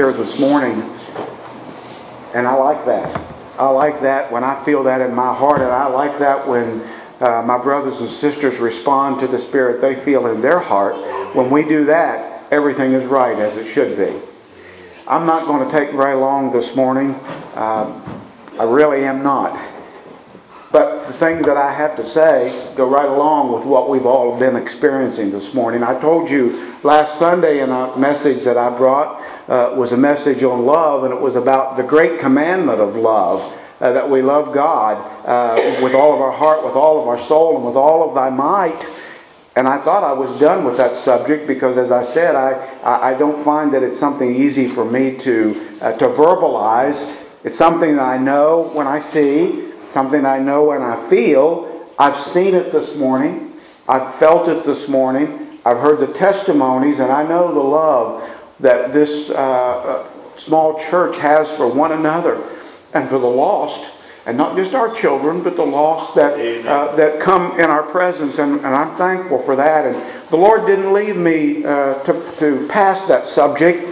here this morning, and I like that. I like that when I feel that in my heart, and I like that when my brothers and sisters respond to the Spirit they feel in their heart. When we do that, everything is right as it should be. I'm not going to take very long this morning. I really am not. But the things that I have to say go right along with what we've all been experiencing this morning. I told you last Sunday in a message that I brought was a message on love, and it was about the great commandment of love, that we love God with all of our heart, with all of our soul, and with all of thy might. And I thought I was done with that subject because, as I said, I don't find that it's something easy for me to verbalize. It's something that I know when I see, something I know when I feel. I've seen it this morning. I've felt it this morning. I've heard the testimonies, and I know the love that this small church has for one another and for the lost. And not just our children, but the lost that come in our presence. And I'm thankful for that. And the Lord didn't leave me to pass that subject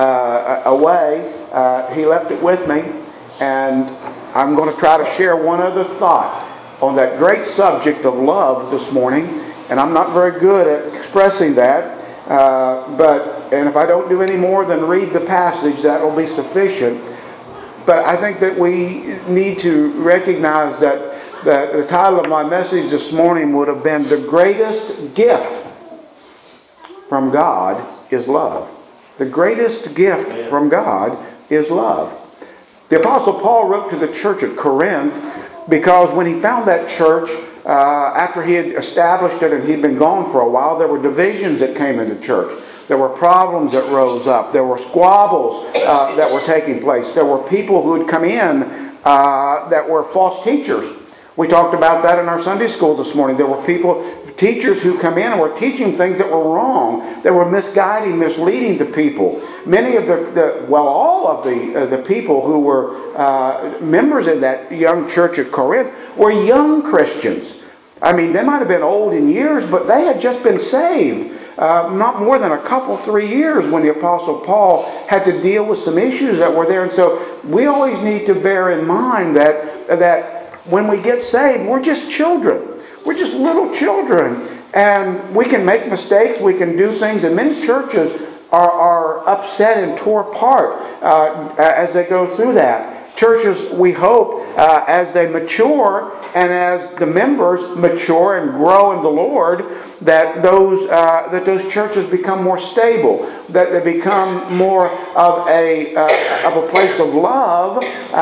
away. He left it with me. And I'm going to try to share one other thought on that great subject of love this morning. And I'm not very good at expressing that. And if I don't do any more than read the passage, that will be sufficient. But I think that we need to recognize that the title of my message this morning would have been "The Greatest Gift from God is Love." The greatest gift from God is love. The Apostle Paul wrote to the church at Corinth because when he found that church, after he had established it and he'd been gone for a while, there were divisions that came into church. There were problems that rose up. There were squabbles that were taking place. There were people who had come in that were false teachers. We talked about that in our Sunday school this morning. There were teachers who come in and were teaching things that were wrong. They were misguiding, misleading the people. Many of all of the people who were members of that young church at Corinth were young Christians. I mean, they might have been old in years, but they had just been saved. Not more than a couple, 3 years when the Apostle Paul had to deal with some issues that were there. And so we always need to bear in mind that when we get saved, we're just children. We're just little children. And we can make mistakes. We can do things. And many churches are upset and tore apart as they go through that. Churches, we hope, as they mature and as the members mature and grow in the Lord, that those churches become more stable, that they become more of a place of love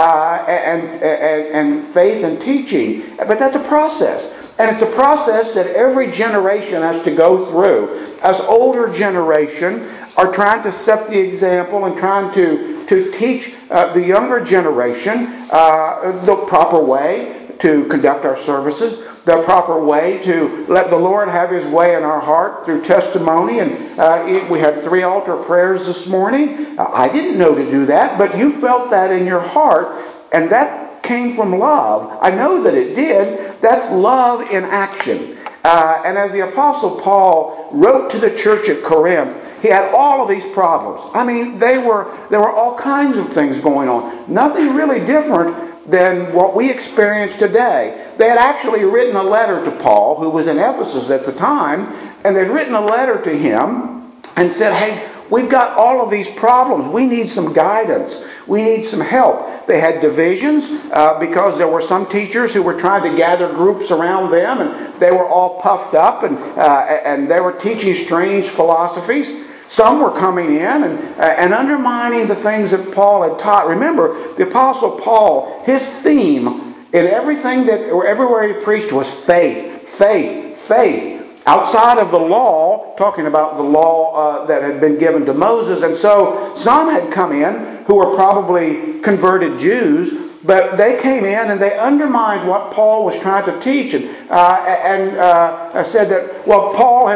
and faith and teaching. But that's a process. And it's a process that every generation has to go through. As older generation are trying to set the example and trying to teach the younger generation the proper way to conduct our services, the proper way to let the Lord have His way in our heart through testimony. And we had 3 altar prayers this morning. I didn't know to do that, but you felt that in your heart, and that came from love. I know that it did. That's love in action. And as the Apostle Paul wrote to the church at Corinth, he had all of these problems. I mean, there were all kinds of things going on. Nothing really different than what we experience today. They had actually written a letter to Paul, who was in Ephesus at the time, and they'd written a letter to him and said, "Hey, we've got all of these problems. We need some guidance. We need some help." They had divisions because there were some teachers who were trying to gather groups around them, and they were all puffed up, and they were teaching strange philosophies. Some were coming in and undermining the things that Paul had taught. Remember, the Apostle Paul, his theme in everywhere he preached was faith, faith, faith. Outside of the law, talking about the law that had been given to Moses. And so some had come in who were probably converted Jews, but they came in and they undermined what Paul was trying to teach and said that, well, Paul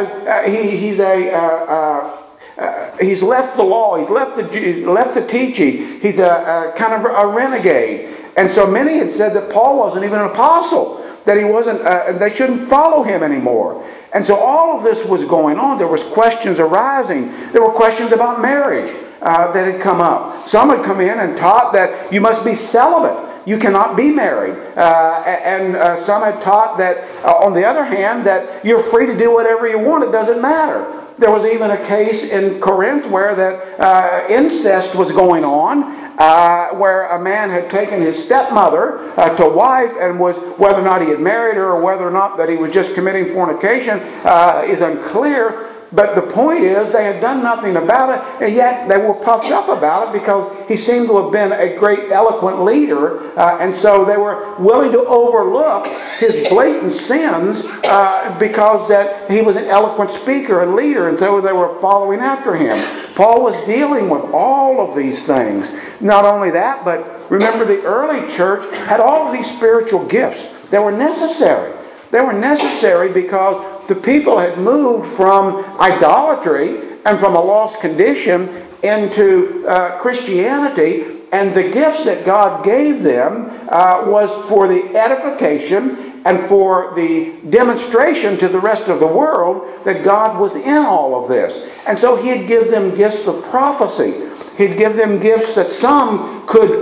he's left the law, he's left the teaching, he's a kind of a renegade. And so many had said that Paul wasn't even an apostle, that he wasn't. They shouldn't follow him anymore. And so all of this was going on. There was questions arising. There were questions about marriage. that had come up. Some had come in and taught that you must be celibate. You cannot be married. And some had taught that, on the other hand, that you're free to do whatever you want. It doesn't matter. There was even a case in Corinth where that incest was going on, where a man had taken his stepmother to wife, and was, whether or not he had married her or whether or not that he was just committing fornication is unclear. But the point is, they had done nothing about it, and yet they were puffed up about it because he seemed to have been a great eloquent leader, and so they were willing to overlook his blatant sins because that he was an eloquent speaker and leader, and so they were following after him. Paul was dealing with all of these things. Not only that, but remember, the early church had all of these spiritual gifts. They were necessary. They were necessary because the people had moved from idolatry and from a lost condition into Christianity, and the gifts that God gave them was for the edification and for the demonstration to the rest of the world that God was in all of this. And so He'd give them gifts of prophecy. He'd give them gifts that some could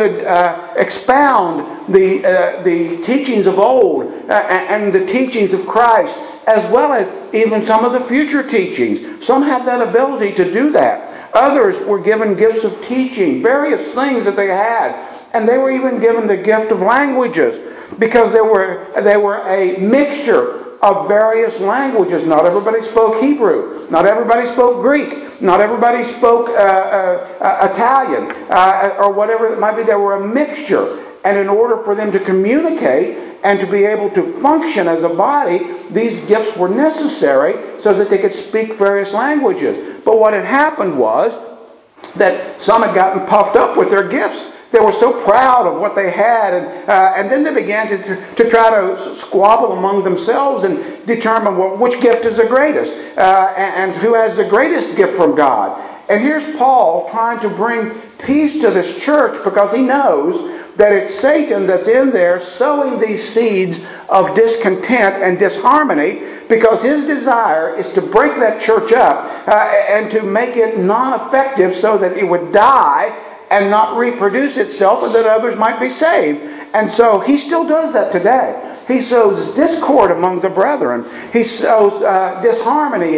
expound the teachings of old and the teachings of Christ, as well as even some of the future teachings. Some had that ability to do that. Others were given gifts of teaching, various things that they had. And they were even given the gift of languages, because they were a mixture of various languages. Not everybody spoke Hebrew. Not everybody spoke Greek. Not everybody spoke Italian or whatever it might be. They were a mixture. And in order for them to communicate and to be able to function as a body, these gifts were necessary so that they could speak various languages. But what had happened was that some had gotten puffed up with their gifts. They were so proud of what they had, and then they began to try to squabble among themselves and determine, well, which gift is the greatest, and who has the greatest gift from God. And here's Paul trying to bring peace to this church, because he knows that it's Satan that's in there sowing these seeds of discontent and disharmony, because his desire is to break that church up and to make it non-effective so that it would die and not reproduce itself, and that others might be saved. And so he still does that today. He sows discord among the brethren. He sows disharmony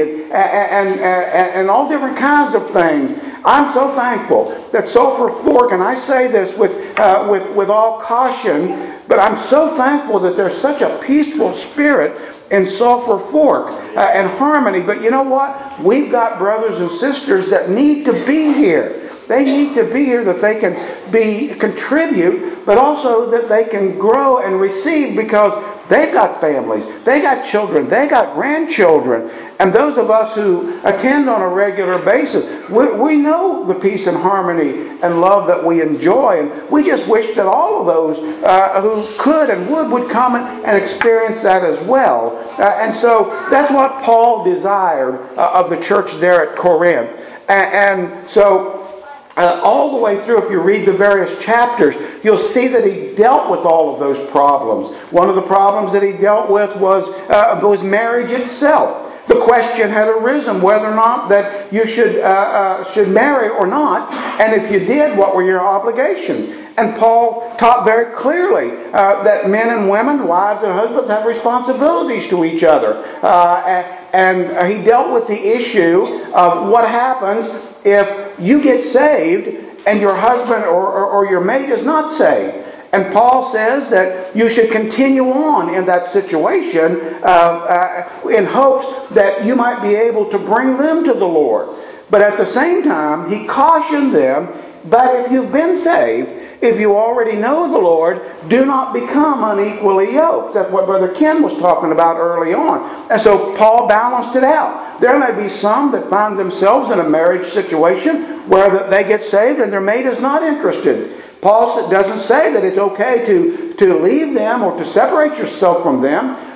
and all different kinds of things. I'm so thankful that Sulphur Fork, and I say this with all caution, but I'm so thankful that there's such a peaceful spirit in Sulphur Fork and harmony. But you know what? We've got brothers and sisters that need to be here. They need to be here that they can contribute, but also that they can grow and receive, because they've got families, they got children, they got grandchildren. And those of us who attend on a regular basis, we know the peace and harmony and love that we enjoy. And we just wish that all of those who could and would come and experience that as well. And so that's what Paul desired of the church there at Corinth. And so all the way through, if you read the various chapters, you'll see that he dealt with all of those problems. One of the problems that he dealt with was marriage itself. The question had arisen whether or not that you should marry or not, and if you did, what were your obligations? And Paul taught very clearly that men and women, wives and husbands, have responsibilities to each other. And he dealt with the issue of what happens if you get saved and your husband or your mate is not saved. And Paul says that you should continue on in that situation in hopes that you might be able to bring them to the Lord. But at the same time, he cautioned them, but if you've been saved, if you already know the Lord, do not become unequally yoked. That's what Brother Ken was talking about early on. And so Paul balanced it out. There may be some that find themselves in a marriage situation where they get saved and their mate is not interested. Paul doesn't say that it's okay to leave them or to separate yourself from them,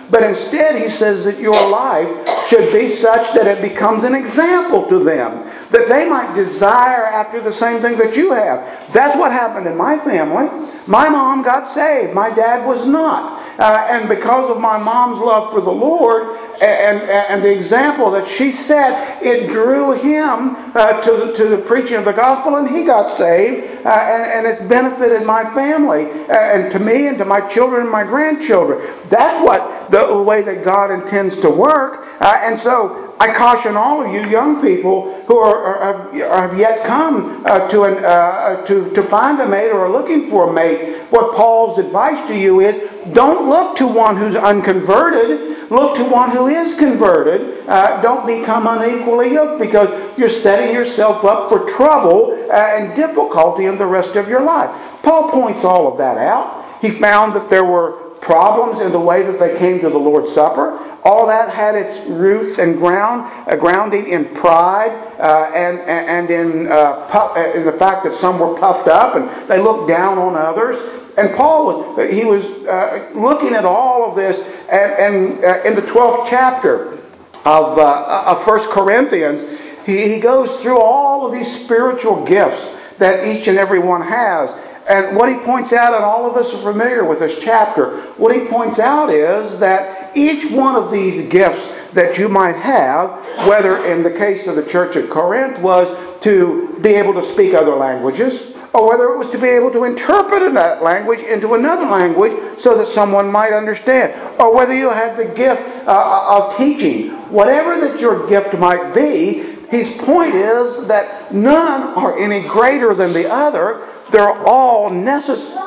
But instead, he says that your life should be such that it becomes an example to them, that they might desire after the same thing that you have. That's what happened in my family. My mom got saved. My dad was not. And because of my mom's love for the Lord and the example that she set, it drew him to the preaching of the gospel, and he got saved. And it's benefited my family and to me and to my children and my grandchildren. That's what the way that God intends to work. And so I caution all of you young people who have yet come to find a mate or are looking for a mate. What Paul's advice to you is, don't look to one who's unconverted. Look to one who is converted. Don't become unequally yoked, because you're setting yourself up for trouble and difficulty in the rest of your life. Paul points all of that out. He found that there were problems in the way that they came to the Lord's Supper. All that had its roots and grounding in pride and in the fact that some were puffed up and they looked down on others. And Paul was looking at all of this, and in the 12th chapter of 1 Corinthians, he goes through all of these spiritual gifts that each and every one has. And what he points out, and all of us are familiar with this chapter, what he points out is that each one of these gifts that you might have, whether in the case of the church at Corinth was to be able to speak other languages, or whether it was to be able to interpret that language into another language so that someone might understand, or whether you had the gift of teaching, whatever that your gift might be, his point is that none are any greater than the other. They're all necessary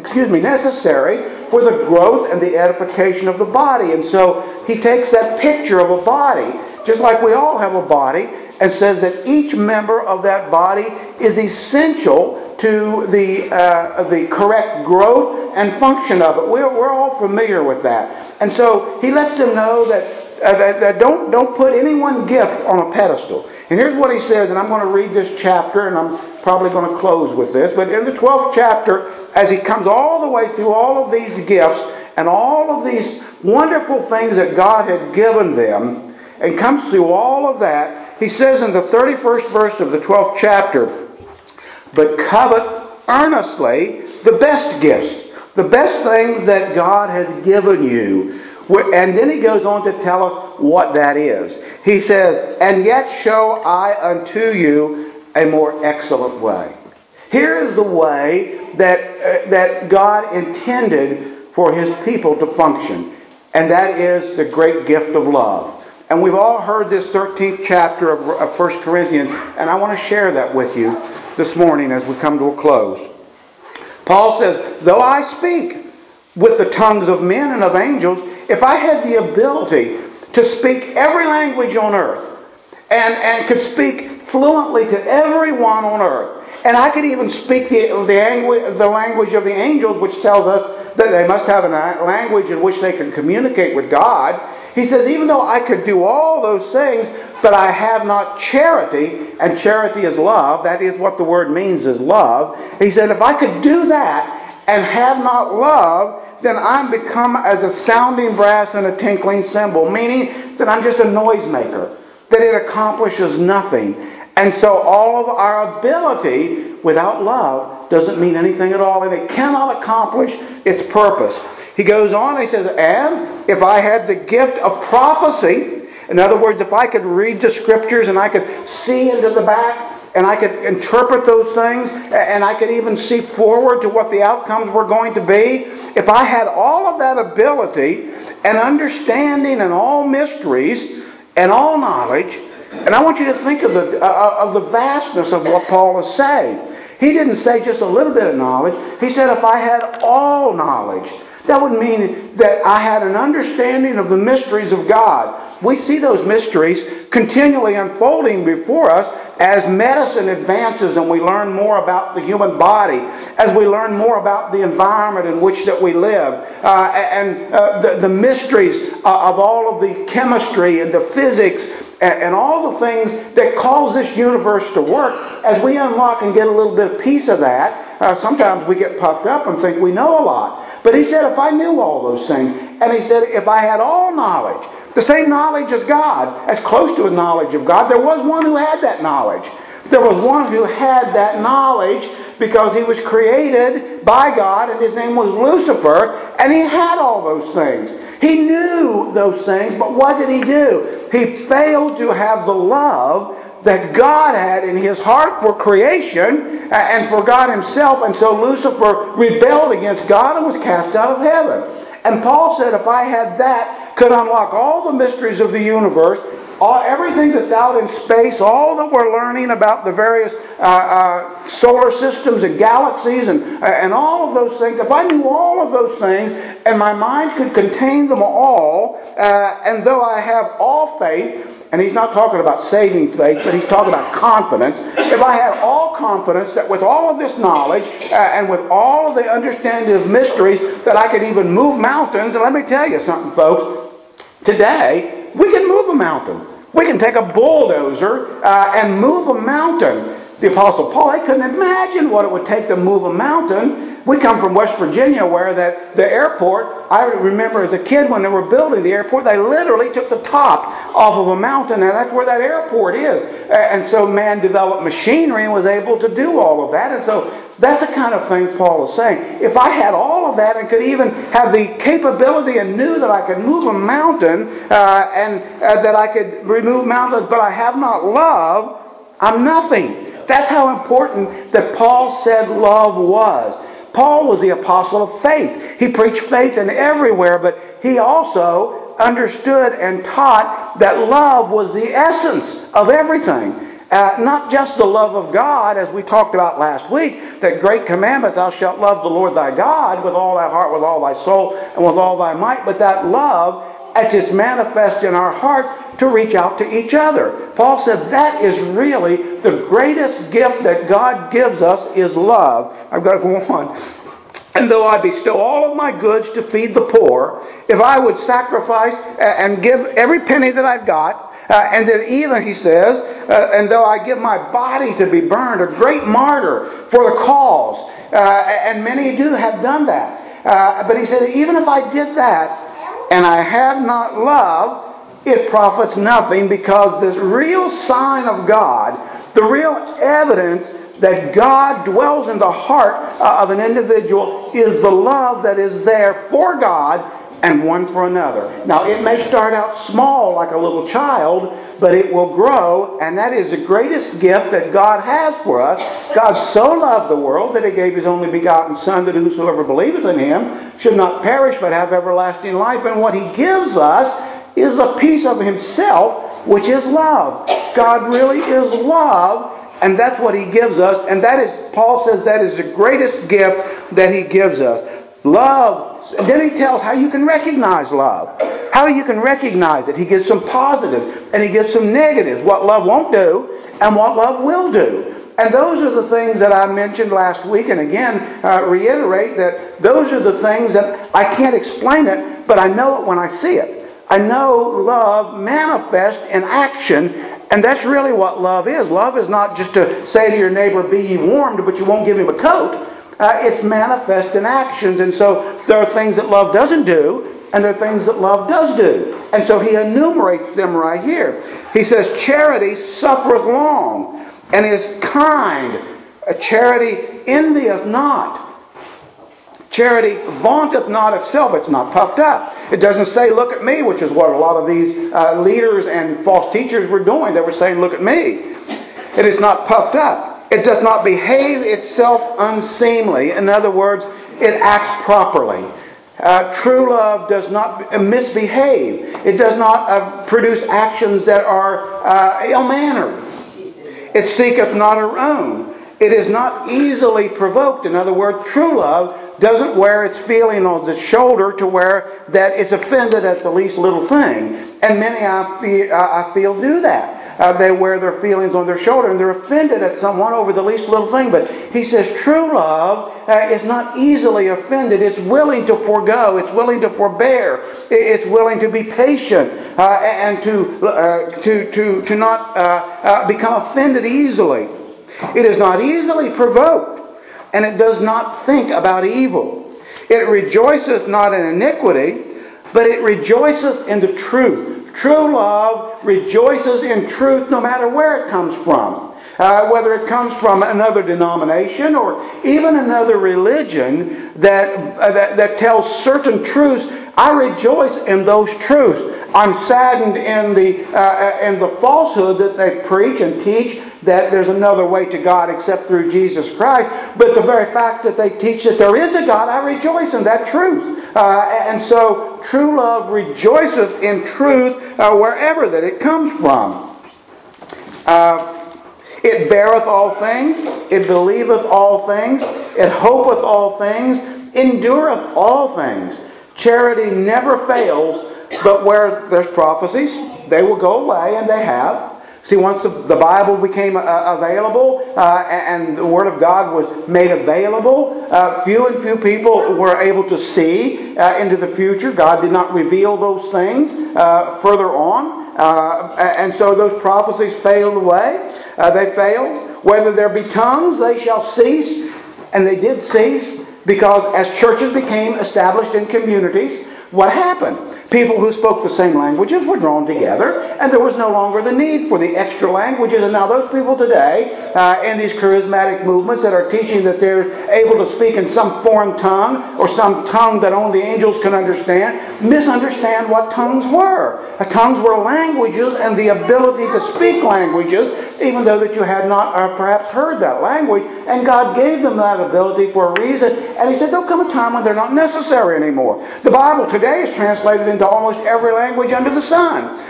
for the growth and the edification of the body. And so he takes that picture of a body, just like we all have a body, and says that each member of that body is essential to the correct growth and function of it. We're all familiar with that. And so he lets them know that don't put any one gift on a pedestal. And here's what he says, and I'm going to read this chapter, and I'm probably going to close with this. But in the 12th chapter, as he comes all the way through all of these gifts and all of these wonderful things that God had given them, and comes through all of that, he says in the 31st verse of the 12th chapter, but covet earnestly the best gifts, the best things that God has given you. And then he goes on to tell us what that is. He says, and yet show I unto you a more excellent way. Here is the way that God intended for his people to function. And that is the great gift of love. And we've all heard this 13th chapter of 1 Corinthians, and I want to share that with you this morning as we come to a close. Paul says, though I speak with the tongues of men and of angels, if I had the ability to speak every language on earth and could speak fluently to everyone on earth, and I could even speak the language of the angels, which tells us that they must have a language in which they can communicate with God. He says, even though I could do all those things, but I have not charity, and charity is love, that is what the word means, is love. He said, if I could do that and have not love, then I'm become as a sounding brass and a tinkling cymbal, meaning that I'm just a noisemaker, that it accomplishes nothing. And so all of our ability without love doesn't mean anything at all, and it cannot accomplish its purpose. He goes on, he says, and if I had the gift of prophecy, in other words, if I could read the scriptures and I could see into the back, and I could interpret those things, and I could even see forward to what the outcomes were going to be. If I had all of that ability and understanding and all mysteries and all knowledge, and I want you to think of the vastness of what Paul is saying. He didn't say just a little bit of knowledge. He said if I had all knowledge, that would mean that I had an understanding of the mysteries of God. We see those mysteries continually unfolding before us as medicine advances and we learn more about the human body, as we learn more about the environment in which that we live, and the mysteries of all of the chemistry and the physics and all the things that cause this universe to work. As we unlock and get a little bit of piece of that, sometimes we get puffed up and think we know a lot. But he said, if I knew all those things, and he said, if I had all knowledge, the same knowledge as God, as close to a knowledge of God, there was one who had that knowledge. There was one who had that knowledge because he was created by God, and his name was Lucifer, and he had all those things. He knew those things, but what did he do? He failed to have the love that God had in his heart for creation and for God himself, and so Lucifer rebelled against God and was cast out of heaven. And Paul said, if I had that, could unlock all the mysteries of the universe, everything that's out in space, all that we're learning about the various solar systems and galaxies and all of those things, if I knew all of those things and my mind could contain them all, and though I have all faith, and he's not talking about saving faith, but he's talking about confidence. If I had all confidence that with all of this knowledge and with all of the understanding of mysteries that I could even move mountains, and let me tell you something, folks, today we can move a mountain. We can take a bulldozer and move a mountain. The Apostle Paul, they couldn't imagine what it would take to move a mountain. We come from West Virginia where the airport, I remember as a kid when they were building the airport, they literally took the top off of a mountain, and that's where that airport is. And so man developed machinery and was able to do all of that. And so that's the kind of thing Paul is saying. If I had all of that and could even have the capability and knew that I could move a mountain and that I could remove mountains, but I have not love, I'm nothing. That's how important that Paul said love was. Paul was the apostle of faith. He preached faith in everywhere, but he also understood and taught that love was the essence of everything. Not just the love of God, as we talked about last week, that great commandment, thou shalt love the Lord thy God with all thy heart, with all thy soul, and with all thy might, but that love, as it's manifest in our hearts, to reach out to each other. Paul said that is really the greatest gift that God gives us is love. I've got to go on. And though I bestow all of my goods to feed the poor, if I would sacrifice and give every penny that I've got, and then even, he says, and though I give my body to be burned, a great martyr for the cause, and many do have done that. But he said, even if I did that, and I have not love, it profits nothing, because the real sign of God, the real evidence that God dwells in the heart of an individual is the love that is there for God and one for another. Now, it may start out small like a little child, but it will grow, and that is the greatest gift that God has for us. God so loved the world that He gave His only begotten Son, that whosoever believeth in Him should not perish but have everlasting life. And what He gives us is the peace of Himself, which is love. God really is love, and that's what He gives us. And that is, Paul says, that is the greatest gift that He gives us. Love. And then he tells how you can recognize love. How you can recognize it. He gives some positives and he gives some negatives. What love won't do and what love will do. And those are the things that I mentioned last week, and again reiterate that those are the things that I can't explain it, but I know it when I see it. I know love manifest in action, and that's really what love is. Love is not just to say to your neighbor, be ye warmed, but you won't give him a coat. It's manifest in actions, and so there are things that love doesn't do, and there are things that love does do. And so he enumerates them right here. He says, charity suffereth long, and is kind. Charity envieth not. Charity vaunteth not itself. It's not puffed up. It doesn't say, look at me, which is what a lot of these leaders and false teachers were doing. They were saying, look at me. It is not puffed up. It does not behave itself unseemly. In other words, it acts properly. True love does not misbehave. It does not produce actions that are ill-mannered. It seeketh not her own. It is not easily provoked. In other words, true love doesn't wear its feeling on its shoulder to where that it's offended at the least little thing. And many, I feel, do that. They wear their feelings on their shoulder and they're offended at someone over the least little thing. But he says true love is not easily offended. It's willing to forego. It's willing to forbear. It's willing to be patient and to not become offended easily. It is not easily provoked, and it does not think about evil. It rejoiceth not in iniquity, but it rejoiceth in the truth. True love rejoices in truth no matter where it comes from. Whether it comes from another denomination or even another religion that tells certain truths, I rejoice in those truths. I'm saddened in the falsehood that they preach and teach, that there's another way to God except through Jesus Christ. But the very fact that they teach that there is a God, I rejoice in that truth. And so true love rejoiceth in truth wherever that it comes from. It beareth all things, it believeth all things, it hopeth all things, endureth all things. Charity never fails, but where there's prophecies, they will go away, and they have. See, once the Bible became available and the Word of God was made available, few and few people were able to see into the future. God did not reveal those things further on. And so those prophecies failed away. They failed. Whether there be tongues, they shall cease. And they did cease because as churches became established in communities, what happened? People who spoke the same languages were drawn together, and there was no longer the need for the extra languages. And now those people today, in these charismatic movements that are teaching that they're able to speak in some foreign tongue, or some tongue that only the angels can understand, misunderstand what tongues were. Tongues were languages and the ability to speak languages, even though that you had not perhaps heard that language. And God gave them that ability for a reason. And He said, there'll come a time when they're not necessary anymore. The Bible today is translated into almost every language under the sun.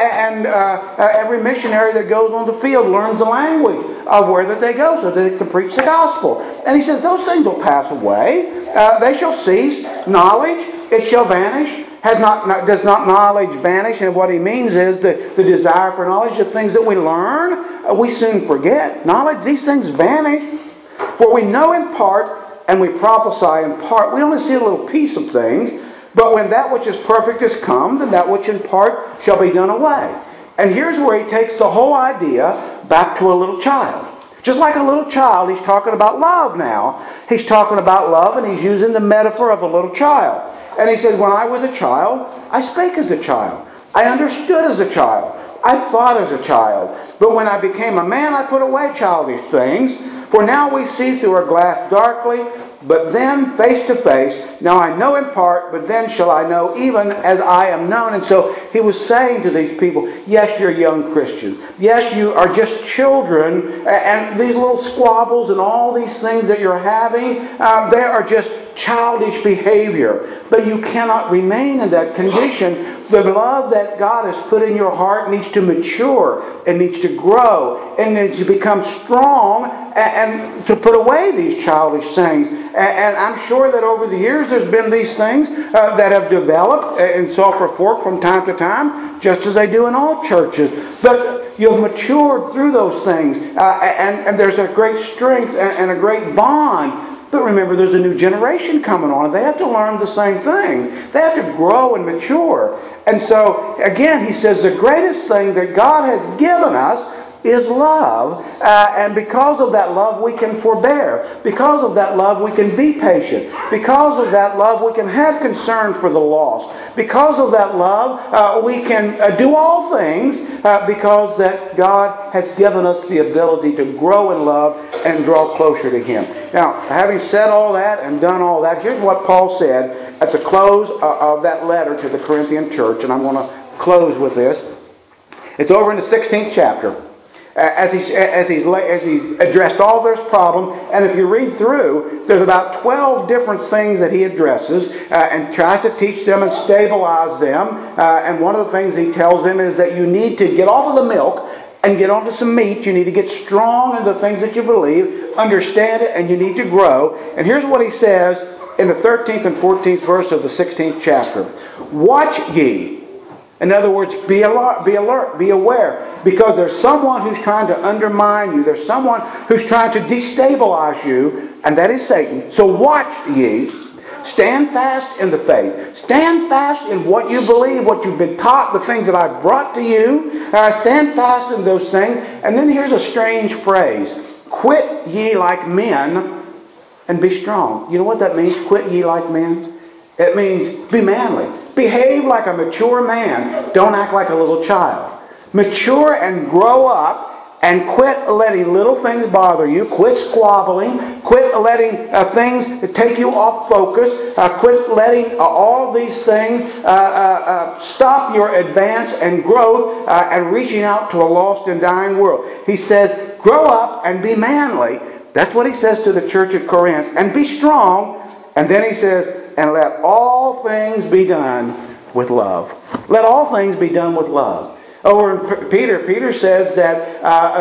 Every missionary that goes on the field learns the language of where that they go so that they can preach the gospel. And He says, those things will pass away. They shall cease. Knowledge, it shall vanish. Does not knowledge vanish? And what He means is the desire for knowledge, the things that we learn, we soon forget. Knowledge, these things vanish. For we know in part, and we prophesy in part. We only see a little piece of things. But when that which is perfect is come, then that which in part shall be done away. And here's where He takes the whole idea back to a little child. Just like a little child, He's talking about love now. He's talking about love, and He's using the metaphor of a little child. And He said, when I was a child, I spake as a child. I understood as a child. I thought as a child. But when I became a man, I put away childish things. For now we see through a glass darkly, but then face to face. Now I know in part, but then shall I know even as I am known. And so He was saying to these people, yes, you're young Christians. Yes, you are just children. And these little squabbles and all these things that you're having, they are just childish behavior. But you cannot remain in that condition. The love that God has put in your heart needs to mature. It needs to grow. It needs to become strong and to put away these childish things. And I'm sure that over the years there's been these things that have developed in Sulphur Fork from time to time, just as they do in all churches. But you've matured through those things. And there's a great strength and a great bond. But remember, there's a new generation coming on, and they have to learn the same things. They have to grow and mature. And so, again, He says the greatest thing that God has given us is love. And because of that love, we can forbear. Because of that love, we can be patient. Because of that love, we can have concern for the lost. Because of that love, we can do all things because that God has given us the ability to grow in love and draw closer to Him. Now, having said all that and done all that, here's what Paul said at the close of that letter to the Corinthian church, and I'm going to close with this. It's over in the 16th chapter. As he's addressed all their problems, and if you read through, there's about 12 different things that he addresses and tries to teach them and stabilize them. And one of the things he tells them is that you need to get off of the milk and get onto some meat. You need to get strong in the things that you believe, understand it, and you need to grow. And here's what he says in the 13th and 14th verse of the 16th chapter. Watch ye. In other words, be alert, be aware. Because there's someone who's trying to undermine you. There's someone who's trying to destabilize you, and that is Satan. So watch ye. Stand fast in the faith. Stand fast in what you believe, what you've been taught, the things that I've brought to you. Stand fast in those things. And then here's a strange phrase. Quit ye like men and be strong. You know what that means? Quit ye like men. It means be manly. Behave like a mature man. Don't act like a little child. Mature and grow up. And quit letting little things bother you. Quit squabbling. Quit letting things take you off focus. Quit letting all these things stop your advance and growth and reaching out to a lost and dying world. He says, grow up and be manly. That's what he says to the church at Corinth. And be strong. And then he says, and let all things be done with love. Let all things be done with love. Over in Peter says that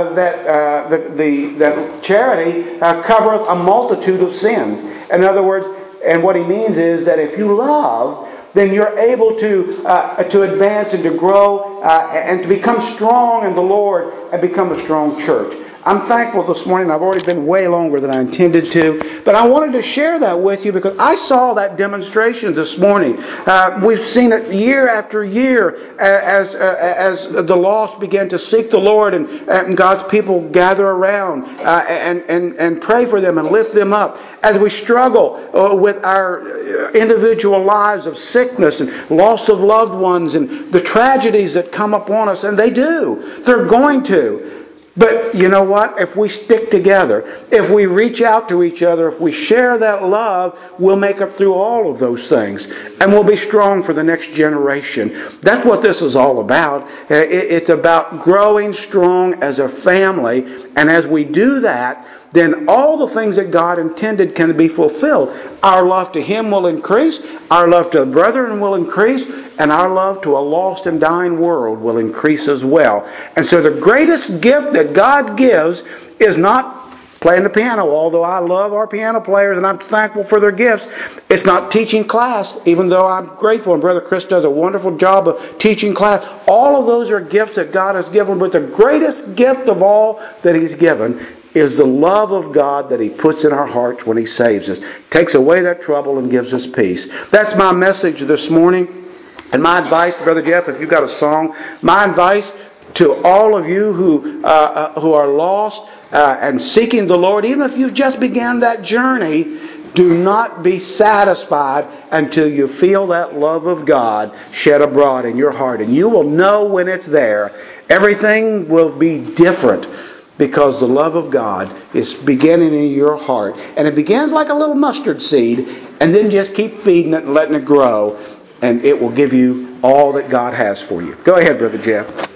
that charity covereth a multitude of sins. In other words, and what he means is that if you love, then you're able to advance and to grow and to become strong in the Lord and become a strong church. I'm thankful this morning. I've already been way longer than I intended to. But I wanted to share that with you because I saw that demonstration this morning. We've seen it year after year as the lost begin to seek the Lord and God's people gather around and pray for them and lift them up. As we struggle with our individual lives of sickness and loss of loved ones and the tragedies that come upon us, and they do. They're going to. But you know what? If we stick together, if we reach out to each other, if we share that love, we'll make up through all of those things. And we'll be strong for the next generation. That's what this is all about. It's about growing strong as a family. And as we do that, then all the things that God intended can be fulfilled. Our love to Him will increase. Our love to the brethren will increase. And our love to a lost and dying world will increase as well. And so the greatest gift that God gives is not playing the piano, although I love our piano players and I'm thankful for their gifts. It's not teaching class, even though I'm grateful. And Brother Chris does a wonderful job of teaching class. All of those are gifts that God has given. But the greatest gift of all that He's given is the love of God that He puts in our hearts when He saves us. Takes away that trouble and gives us peace. That's my message this morning. And my advice, Brother Jeff, if you've got a song, my advice to all of you who are lost and seeking the Lord, even if you've just began that journey, do not be satisfied until you feel that love of God shed abroad in your heart. And you will know when it's there. Everything will be different because the love of God is beginning in your heart. And it begins like a little mustard seed, and then just keep feeding it and letting it grow. And it will give you all that God has for you. Go ahead, Brother Jeff.